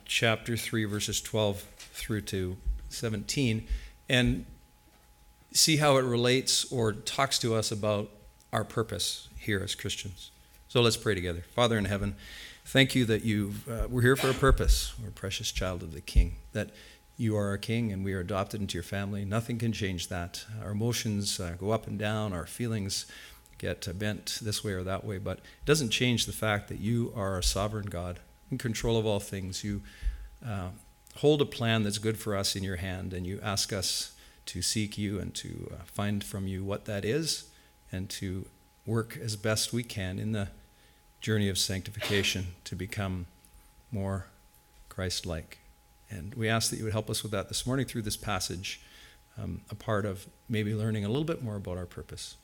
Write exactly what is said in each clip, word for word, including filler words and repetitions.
chapter three, verses twelve through to seventeen, and see how it relates or talks to us about our purpose here as Christians. So let's pray together. Father in heaven, thank you that you uh, we're here for a purpose. We're a precious child of the King, that you are our King and we are adopted into your family. Nothing can change that. Our emotions uh, go up and down. Our feelings get uh, bent this way or that way, but it doesn't change the fact that you are a sovereign God in control of all things. You uh, hold a plan that's good for us in your hand, and you ask us to seek you and to uh, find from you what that is, and to work as best we can in the journey of sanctification to become more Christ-like. And we ask that you would help us with that this morning through this passage, um, a part of maybe learning a little bit more about our purpose.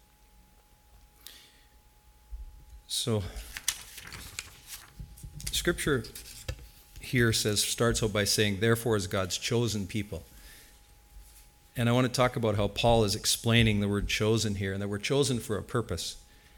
So, Scripture here says, starts out by saying, therefore is God's chosen people. And I want to talk about how Paul is explaining the word chosen here, and that we're chosen for a purpose.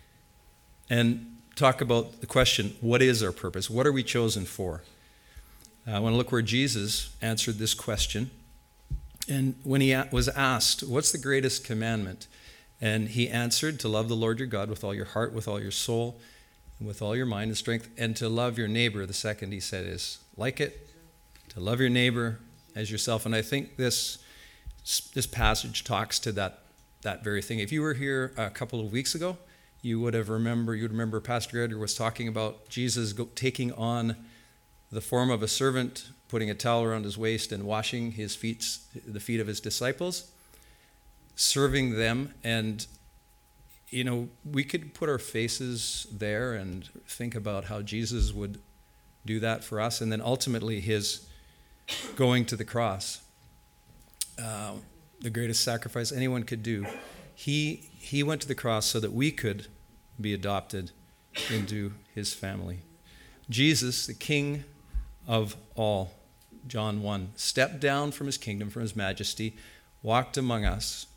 And talk about the question, what is our purpose? What are we chosen for? I want to look where Jesus answered this question. And when he was asked, what's the greatest commandment? And he answered, to love the Lord your God with all your heart, with all your soul, and with all your mind and strength, and to love your neighbor. The second, he said, is like it, to love your neighbor as yourself. And I think this this passage talks to that that very thing. If you were here a couple of weeks ago, you would have remember you would remember Pastor Edgar was talking about Jesus go, taking on the form of a servant, putting a towel around his waist and washing his feet, the feet of his disciples, serving them. And, you know, we could put our faces there and think about how Jesus would do that for us. And then ultimately his going to the cross, uh, the greatest sacrifice anyone could do. He, he went to the cross so that we could be adopted into his family. Jesus, the King of all, John one, stepped down from his kingdom, from his majesty, walked among us,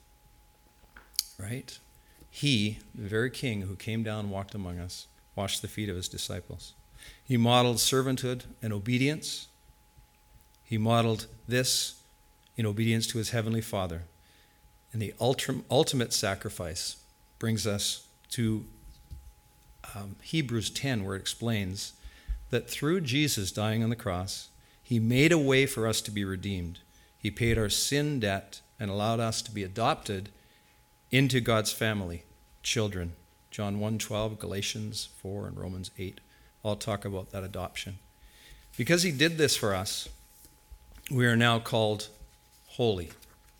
right? He, the very King who came down and walked among us, washed the feet of his disciples. He modeled servanthood and obedience. He modeled this in obedience to his heavenly Father. And the ultimate sacrifice brings us to um, Hebrews ten, where it explains that through Jesus dying on the cross, he made a way for us to be redeemed. He paid our sin debt and allowed us to be adopted into God's family, children. John one twelve, Galatians four, and Romans eight all talk about that adoption. Because he did this for us, we are now called holy.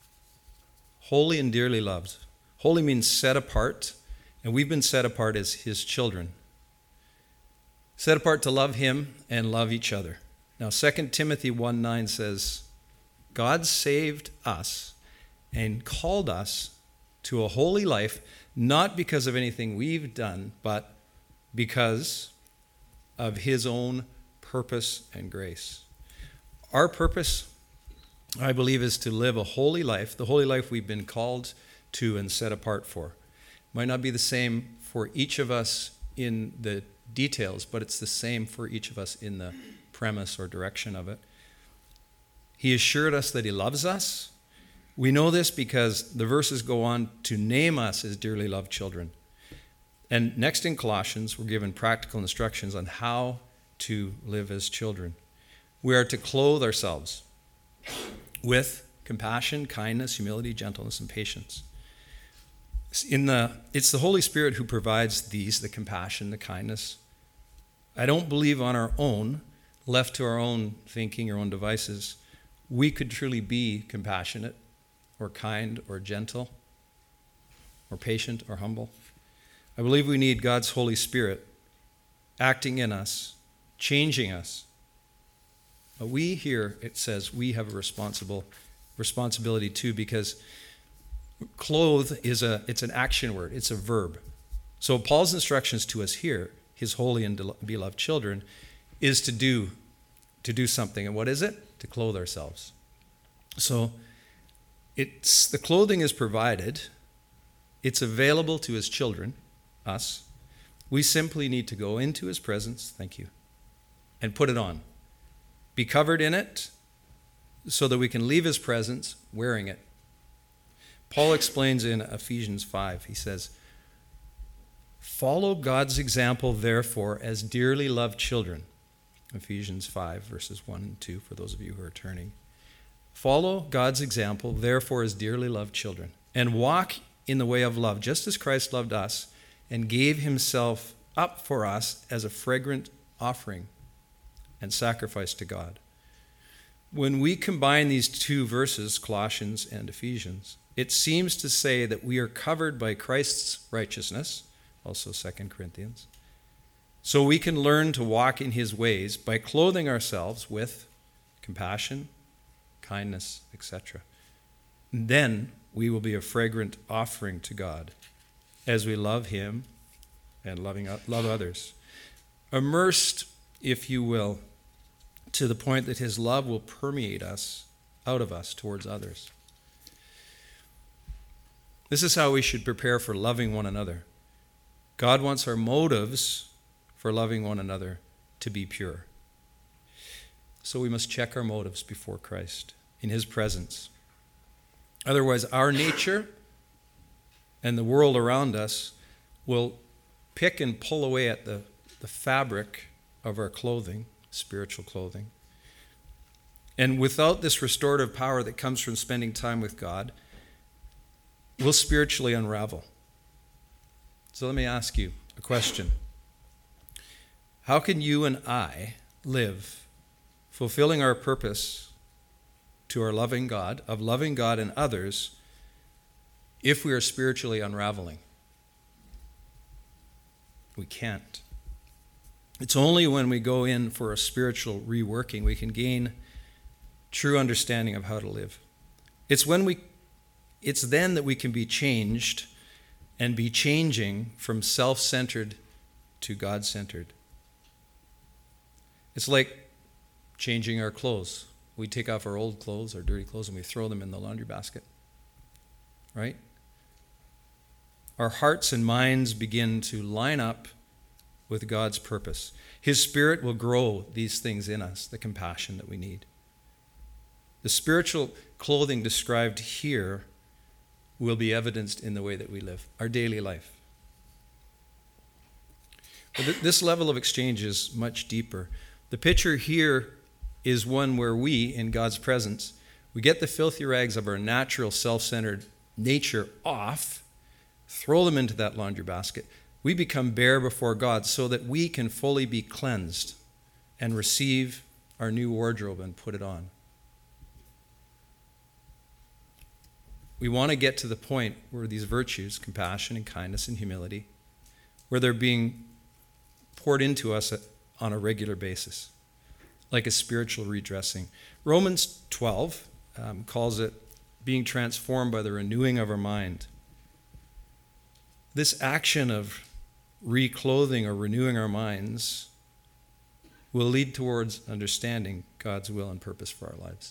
Holy and dearly loved. Holy means set apart, and we've been set apart as his children. Set apart to love him and love each other. Now, Second Timothy one nine says, God saved us and called us to a holy life, not because of anything we've done, but because of his own purpose and grace. Our purpose, I believe, is to live a holy life, the holy life we've been called to and set apart for. Might not be the same for each of us in the details, but it's the same for each of us in the premise or direction of it. He assured us that he loves us. We know this because the verses go on to name us as dearly loved children. And next in Colossians, we're given practical instructions on how to live as children. We are to clothe ourselves with compassion, kindness, humility, gentleness, and patience. In the, it's the Holy Spirit who provides these, the compassion, the kindness. I don't believe on our own, left to our own thinking, our own devices, we could truly be compassionate or kind or gentle or patient or humble. I believe we need God's Holy Spirit acting in us, changing us. But we here, it says, we have a responsible responsibility too, because clothe is a it's an action word, it's a verb. So Paul's instructions to us here, his holy and beloved children, is to do to do something. And what is it? To clothe ourselves. So it's the clothing is provided, it's available to his children, us. We simply need to go into his presence, thank you, and put it on. be covered in it, so that we can leave his presence wearing it. Paul explains in Ephesians five, he says, "Follow God's example, therefore, as dearly loved children." Ephesians five, verses one and two, for those of you who are turning. "Follow God's example, therefore, as dearly loved children, and walk in the way of love, just as Christ loved us and gave himself up for us as a fragrant offering and sacrifice to God." When we combine these two verses, Colossians and Ephesians, it seems to say that we are covered by Christ's righteousness, also Second Corinthians, so we can learn to walk in his ways by clothing ourselves with compassion, kindness, et cetera. Then we will be a fragrant offering to God as we love him and loving love others. Immersed, if you will, to the point that his love will permeate us, out of us, towards others. This is how we should prepare for loving one another. God wants our motives for loving one another to be pure. So we must check our motives before Christ, in his presence. Otherwise, our nature and the world around us will pick and pull away at the, the fabric of our clothing, spiritual clothing. And without this restorative power that comes from spending time with God, we'll spiritually unravel. So let me ask you a question. How can you and I live fulfilling our purpose to our loving God, of loving God and others, if we are spiritually unraveling? We can't. It's only when we go in for a spiritual reworking we can gain true understanding of how to live. It's when we it's then that we can be changed and be changing from self-centered to God-centered. It's like changing our clothes. We take off our old clothes, our dirty clothes, and we throw them in the laundry basket. Right? Our hearts and minds begin to line up with God's purpose. His Spirit will grow these things in us, the compassion that we need. The spiritual clothing described here will be evidenced in the way that we live, our daily life. But th- this level of exchange is much deeper. The picture here is one where we, in God's presence, we get the filthy rags of our natural self-centered nature off, throw them into that laundry basket. We become bare before God so that we can fully be cleansed and receive our new wardrobe and put it on. We want to get to the point where these virtues, compassion and kindness and humility, where they're being poured into us on a regular basis, like a spiritual redressing. Romans twelve um, calls it being transformed by the renewing of our mind. This action of reclothing or renewing our minds will lead towards understanding God's will and purpose for our lives.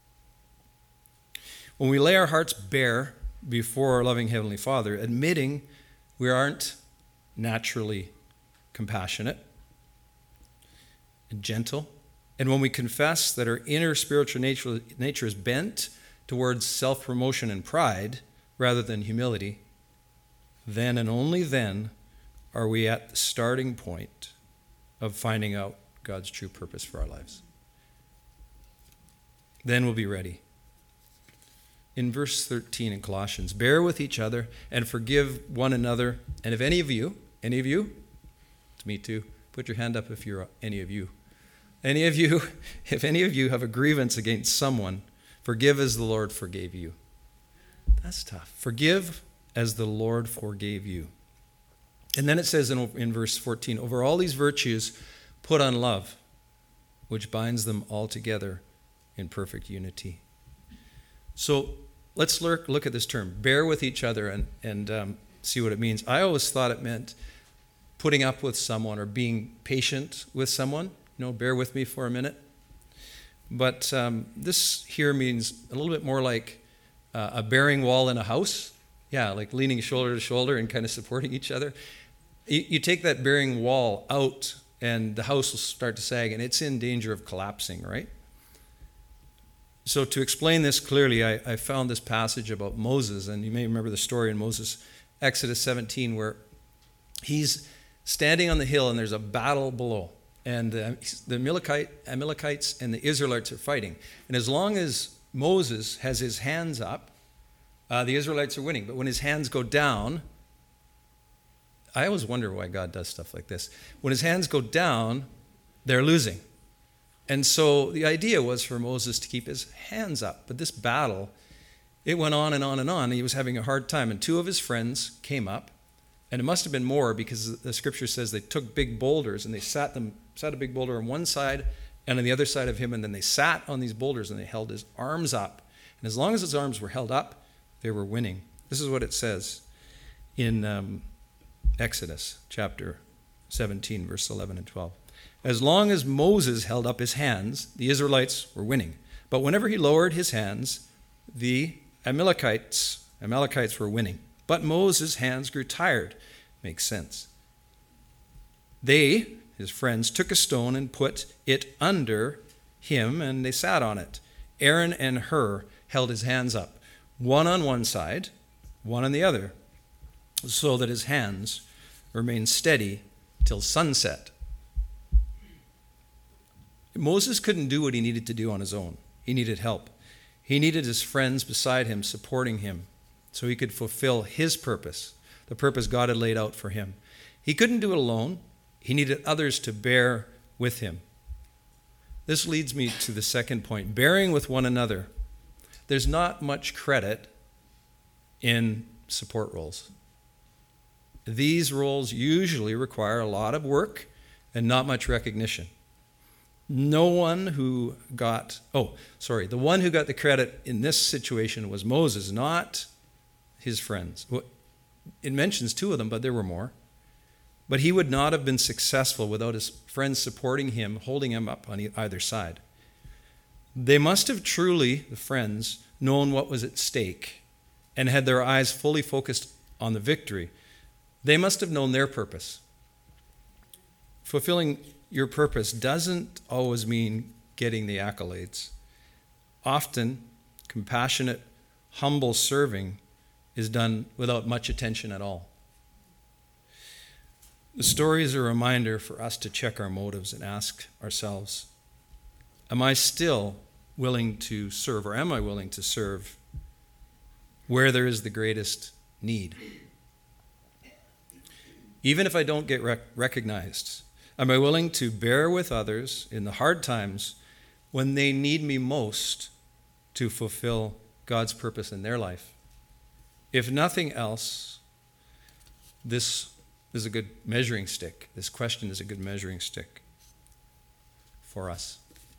When we lay our hearts bare before our loving Heavenly Father, admitting we aren't naturally compassionate and gentle, and when we confess that our inner spiritual nature, nature is bent towards self-promotion and pride rather than humility, then and only then are we at the starting point of finding out God's true purpose for our lives. Then we'll be ready. In verse thirteen in Colossians, bear with each other and forgive one another. And if any of you, any of you, it's me too, put your hand up if you're any of you. Any of you, if any of you have a grievance against someone, forgive as the Lord forgave you. That's tough. Forgive as the Lord forgave you. And then it says in, in verse fourteen, over all these virtues, put on love, which binds them all together in perfect unity. So let's look, look at this term, bear with each other, and, and um, see what it means. I always thought it meant putting up with someone or being patient with someone. You know, bear with me for a minute. But um, this here means a little bit more like uh, a bearing wall in a house. Yeah, like leaning shoulder to shoulder and kind of supporting each other. You, you take that bearing wall out and the house will start to sag, and it's in danger of collapsing, right? So to explain this clearly, I, I found this passage about Moses, and you may remember the story in Moses, Exodus seventeen, where he's standing on the hill, and there's a battle below. And uh, the Amalekite, Amalekites and the Israelites are fighting. And as long as Moses has his hands up, uh, the Israelites are winning. But when his hands go down, I always wonder why God does stuff like this. When his hands go down, they're losing. And so the idea was for Moses to keep his hands up. But this battle, it went on and on and on. And he was having a hard time. And two of his friends came up. And it must have been more, because the scripture says they took big boulders and they sat them, sat a big boulder on one side and on the other side of him. And then they sat on these boulders and they held his arms up. And as long as his arms were held up, they were winning. This is what it says in um, Exodus chapter seventeen, verse eleven and twelve. As long as Moses held up his hands, the Israelites were winning. But whenever he lowered his hands, the Amalekites, Amalekites were winning. But Moses' hands grew tired. Makes sense. They, his friends, took a stone and put it under him, and they sat on it. Aaron and Hur held his hands up, one on one side, one on the other, so that his hands remained steady till sunset. Moses couldn't do what he needed to do on his own. He needed help. He needed his friends beside him, supporting him, so he could fulfill his purpose, the purpose God had laid out for him. He couldn't do it alone. He needed others to bear with him. This leads me to the second point, bearing with one another. There's not much credit in support roles. These roles usually require a lot of work and not much recognition. No one who got, oh, sorry, the one who got the credit in this situation was Moses, not his friends. It mentions two of them, but there were more. But he would not have been successful without his friends supporting him, holding him up on either side. They must have truly, the friends, known what was at stake and had their eyes fully focused on the victory. They must have known their purpose. Fulfilling your purpose doesn't always mean getting the accolades. Often, compassionate, humble serving is done without much attention at all. The story is a reminder for us to check our motives and ask ourselves, am I still willing to serve, or am I willing to serve where there is the greatest need? Even if I don't get rec- recognized, am I willing to bear with others in the hard times when they need me most to fulfill God's purpose in their life? If nothing else, this is a good measuring stick. This question is a good measuring stick for us.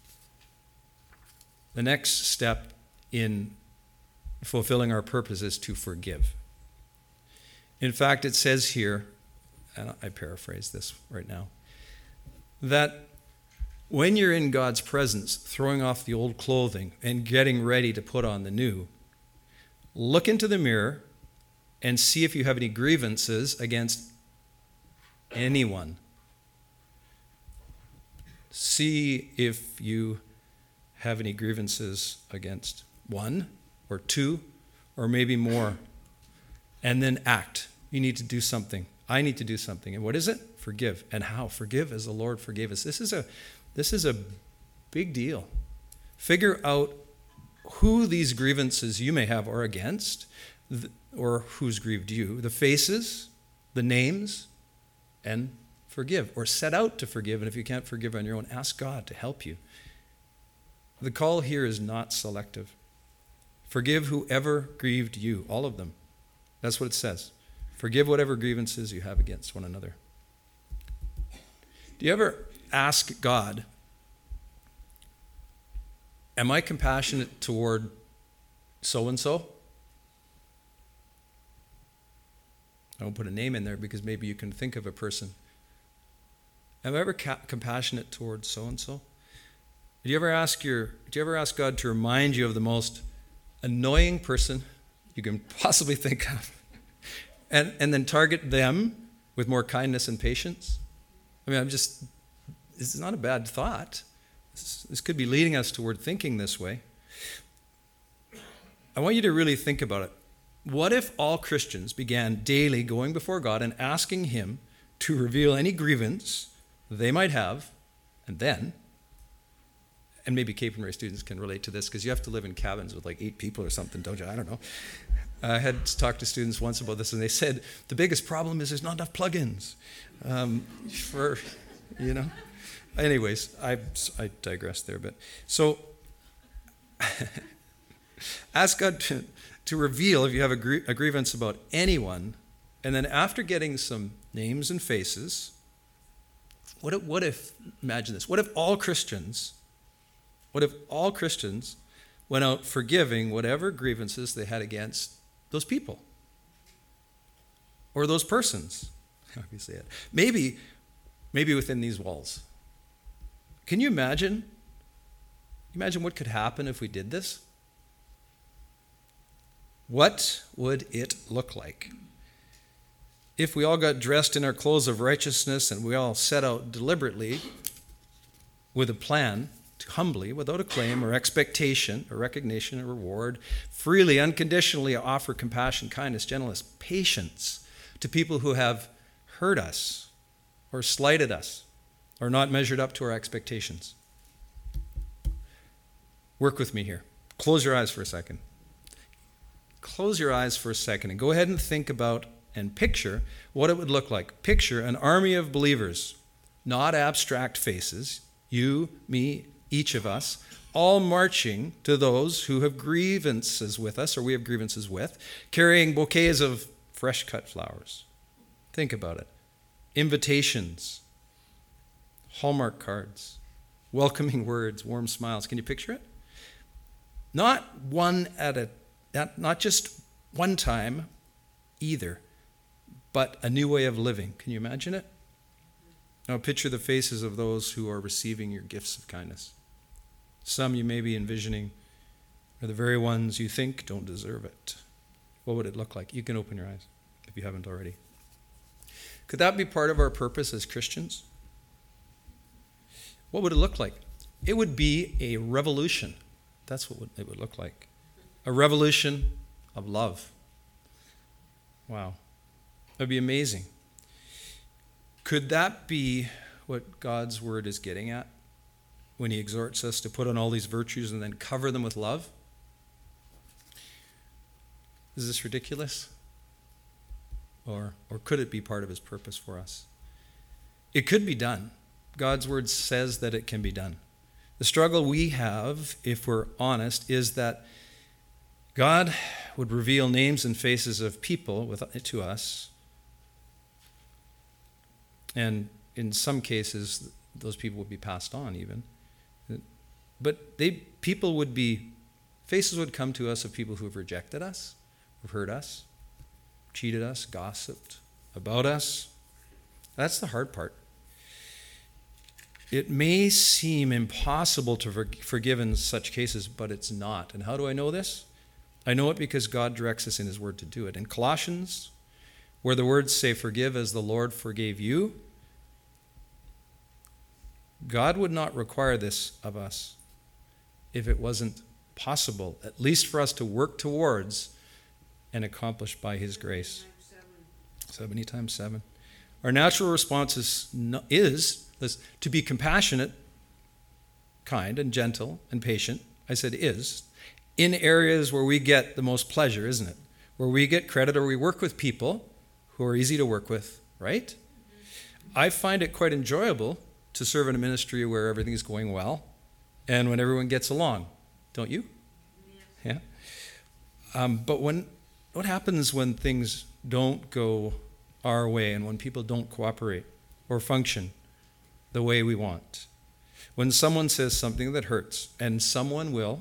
The next step in fulfilling our purpose is to forgive. In fact, it says here, and I paraphrase this right now, that when you're in God's presence, throwing off the old clothing and getting ready to put on the new, look into the mirror and see if you have any grievances against anyone. See if you have any grievances against one or two or maybe more. And then act. You need to do something. I need to do something. And what is it? Forgive. And how? Forgive as the Lord forgave us. This is a this is a big deal. Figure out who these grievances you may have are against, or who's grieved you, the faces, the names, and forgive, or set out to forgive. And if you can't forgive on your own, ask God to help you. The call here is not selective. Forgive whoever grieved you, all of them. That's what it says. Forgive whatever grievances you have against one another. Do you ever ask God, am I compassionate toward so-and-so? I won't put a name in there because maybe you can think of a person. Am I ever ca- compassionate towards so-and-so? Do you ever ask your, do you ever ask God to remind you of the most annoying person you can possibly think of? And and then target them with more kindness and patience? I mean, I'm just this is not a bad thought. This, this could be leading us toward thinking this way. I want you to really think about it. What if all Christians began daily going before God and asking him to reveal any grievance they might have, and then, and maybe Cape and Ray students can relate to this because you have to live in cabins with like eight people or something, don't you? I don't know. I had talked to students once about this, and they said the biggest problem is there's not enough plugins um, for, you know. Anyways, I, I digressed there a bit. So ask God to, to reveal if you have a, gr- a grievance about anyone, and then after getting some names and faces, what if, what if, imagine this, what if all Christians, what if all Christians went out forgiving whatever grievances they had against those people or those persons? Obviously, maybe, maybe within these walls. Can you imagine? Imagine what could happen if we did this? What would it look like? If we all got dressed in our clothes of righteousness and we all set out deliberately with a plan to humbly, without a claim or expectation or recognition or reward, freely, unconditionally offer compassion, kindness, gentleness, patience to people who have hurt us or slighted us or not measured up to our expectations. Work with me here. Close your eyes for a second. Close your eyes for a second and go ahead and think about and picture what it would look like. Picture an army of believers, not abstract faces, you, me, each of us, all marching to those who have grievances with us, or we have grievances with, carrying bouquets of fresh cut flowers. Think about it. Invitations, Hallmark cards, welcoming words, warm smiles. Can you picture it? Not one at a, not, not just one time either, but a new way of living. Can you imagine it? Now picture the faces of those who are receiving your gifts of kindness. Some you may be envisioning are the very ones you think don't deserve it. What would it look like? You can open your eyes if you haven't already. Could that be part of our purpose as Christians? What would it look like? It would be a revolution. That's what it would look like. A revolution of love. Wow. It would be amazing. Could that be what God's word is getting at when he exhorts us to put on all these virtues and then cover them with love? Is this ridiculous? Or, or could it be part of his purpose for us? It could be done. God's word says that it can be done. The struggle we have, if we're honest, is that God would reveal names and faces of people with, to us. And in some cases, those people would be passed on even. But they, people would be, faces would come to us of people who have rejected us, who've hurt us, cheated us, gossiped about us. That's the hard part. It may seem impossible to forgive in such cases, but it's not. And how do I know this? I know it because God directs us in his word to do it. In Colossians, where the words say, forgive as the Lord forgave you, God would not require this of us if it wasn't possible, at least for us to work towards and accomplish by his grace. seventy times seven. Our natural response is, is, is to be compassionate, kind, and gentle, and patient. I said is. In areas where we get the most pleasure, isn't it? Where we get credit or we work with people who are easy to work with, right? I find it quite enjoyable to serve in a ministry where everything is going well and when everyone gets along. Don't you? Yeah. Um, but when what happens when things don't go our way and when people don't cooperate or function the way we want? When someone says something that hurts, and someone will,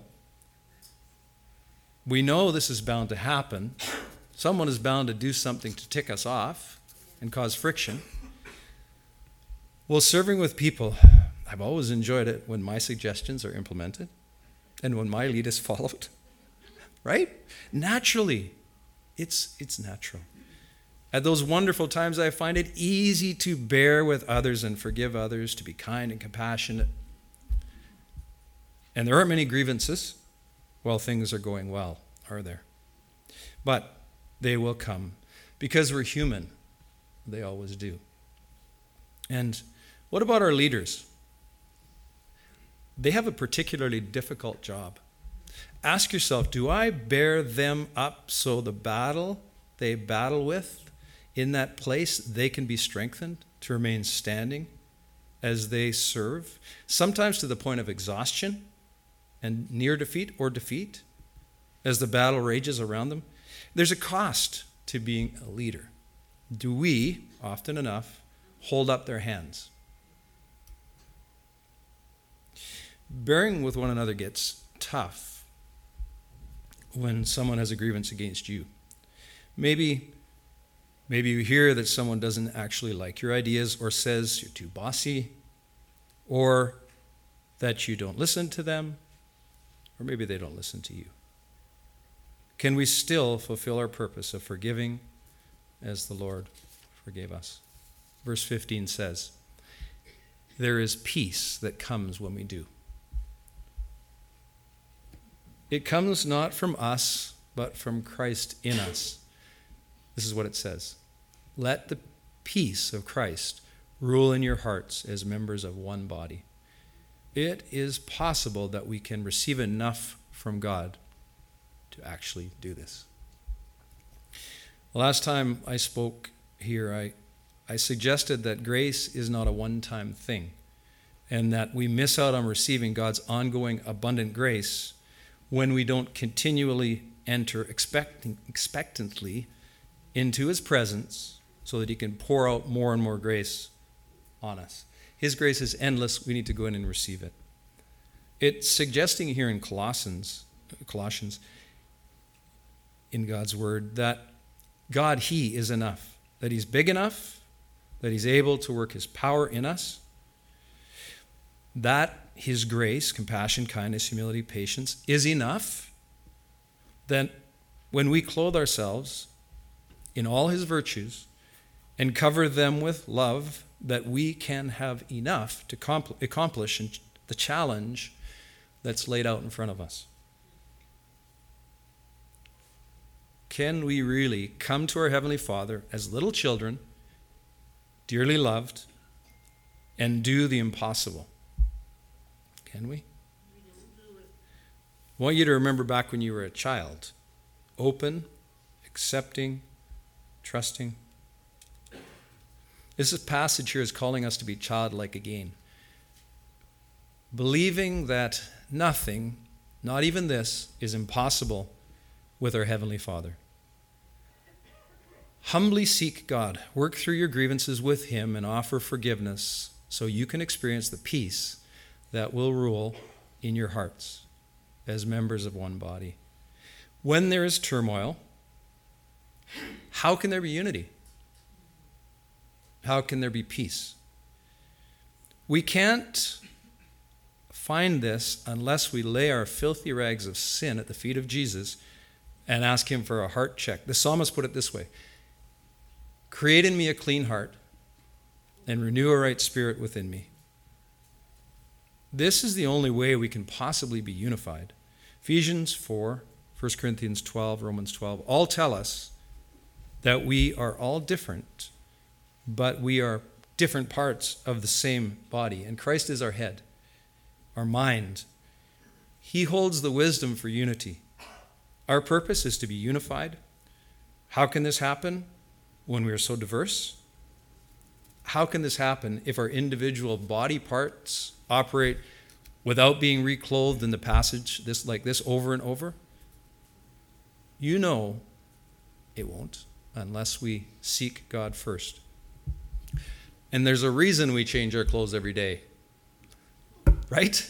we know this is bound to happen. Someone is bound to do something to tick us off and cause friction. Well, serving with people, I've always enjoyed it when my suggestions are implemented and when my lead is followed. Right? Naturally. It's, it's natural. At those wonderful times, I find it easy to bear with others and forgive others, to be kind and compassionate. And there aren't many grievances while things are going well, are there? But they will come. Because we're human, they always do. And what about our leaders? They have a particularly difficult job. Ask yourself, do I bear them up so the battle they battle with in that place, they can be strengthened to remain standing as they serve, sometimes to the point of exhaustion and near defeat or defeat as the battle rages around them? There's a cost to being a leader. Do we, often enough, hold up their hands? Bearing with one another gets tough when someone has a grievance against you. Maybe, maybe you hear that someone doesn't actually like your ideas, or says you're too bossy, or that you don't listen to them, or maybe they don't listen to you. Can we still fulfill our purpose of forgiving as the Lord forgave us? Verse fifteen says, there is peace that comes when we do. It comes not from us, but from Christ in us. This is what it says. Let the peace of Christ rule in your hearts as members of one body. It is possible that we can receive enough from God to actually do this. The last time I spoke here, I, I suggested that grace is not a one-time thing, and that we miss out on receiving God's ongoing abundant grace when we don't continually enter expecting, expectantly into his presence so that he can pour out more and more grace on us. His grace is endless. We need to go in and receive it. It's suggesting here in Colossians, Colossians, in God's word, that God, he is enough, that he's big enough, that he's able to work his power in us, that his grace, compassion, kindness, humility, patience is enough, that when we clothe ourselves in all his virtues and cover them with love, that we can have enough to compl- accomplish the challenge that's laid out in front of us. Can we really come to our Heavenly Father as little children, dearly loved, and do the impossible? Can we? I want you to remember back when you were a child. Open, accepting, trusting. This passage here is calling us to be childlike again. Believing that nothing, not even this, is impossible with our Heavenly Father. Humbly seek God. Work through your grievances with him and offer forgiveness so you can experience the peace that will rule in your hearts as members of one body. When there is turmoil, how can there be unity? How can there be peace? We can't find this unless we lay our filthy rags of sin at the feet of Jesus and ask him for a heart check. The psalmist put it this way: create in me a clean heart and renew a right spirit within me. This is the only way we can possibly be unified. Ephesians four, First Corinthians twelve, Romans twelve, all tell us that we are all different, but we are different parts of the same body. And Christ is our head, our mind. He holds the wisdom for unity. Our purpose is to be unified. How can this happen when we are so diverse? How can this happen if our individual body parts operate without being reclothed in the passage this like this over and over? You know it won't unless we seek God first. And there's a reason we change our clothes every day, right?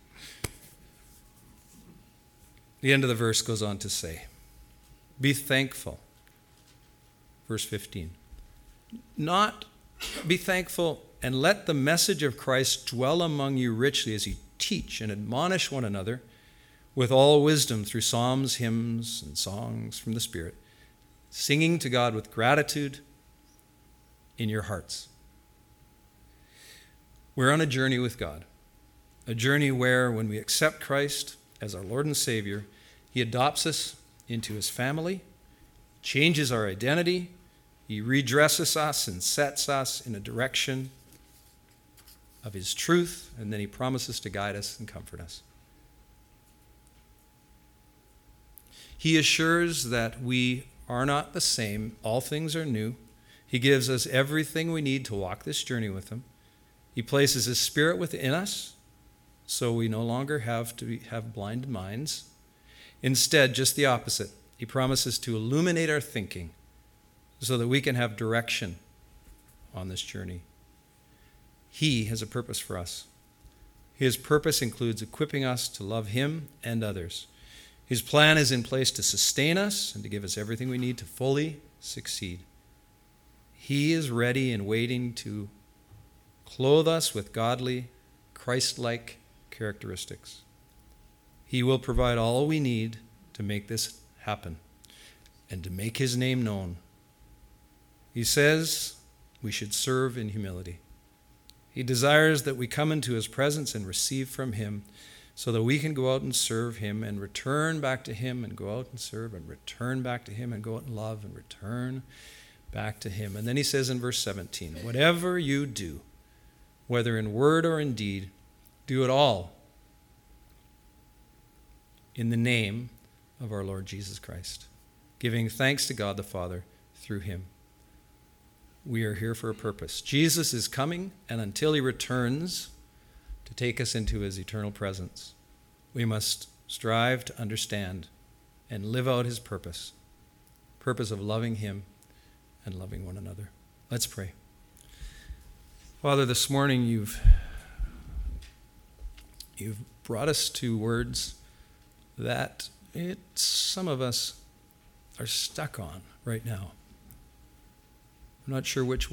The end of the verse goes on to say, be thankful. Verse fifteen. Not be thankful and let the message of Christ dwell among you richly as you teach and admonish one another with all wisdom through psalms, hymns, and songs from the Spirit, singing to God with gratitude in your hearts. We're on a journey with God, a journey where when we accept Christ as our Lord and Savior, he adopts us into his family, changes our identity, he redresses us and sets us in a direction of his truth, and then he promises to guide us and comfort us. He assures that we are not the same. All things are new. He gives us everything we need to walk this journey with him. He places his Spirit within us, so we no longer have to be, have blind minds. Instead, just the opposite. He promises to illuminate our thinking so that we can have direction on this journey. He has a purpose for us. His purpose includes equipping us to love him and others. His plan is in place to sustain us and to give us everything we need to fully succeed. He is ready and waiting to clothe us with godly, Christ-like characteristics. He will provide all we need to make this happen and to make his name known. He says we should serve in humility. He desires that we come into his presence and receive from him so that we can go out and serve him and return back to him and go out and serve and return back to him and go out and love and return back to him. And then he says in verse seventeen, whatever you do, whether in word or in deed, do it all in the name of our Lord Jesus Christ, giving thanks to God the Father through him. We are here for a purpose. Jesus is coming, and until he returns to take us into his eternal presence, we must strive to understand and live out his purpose, purpose of loving him and loving one another. Let's pray. Father, this morning you've you've brought us to words that it, some of us are stuck on right now. I'm not sure which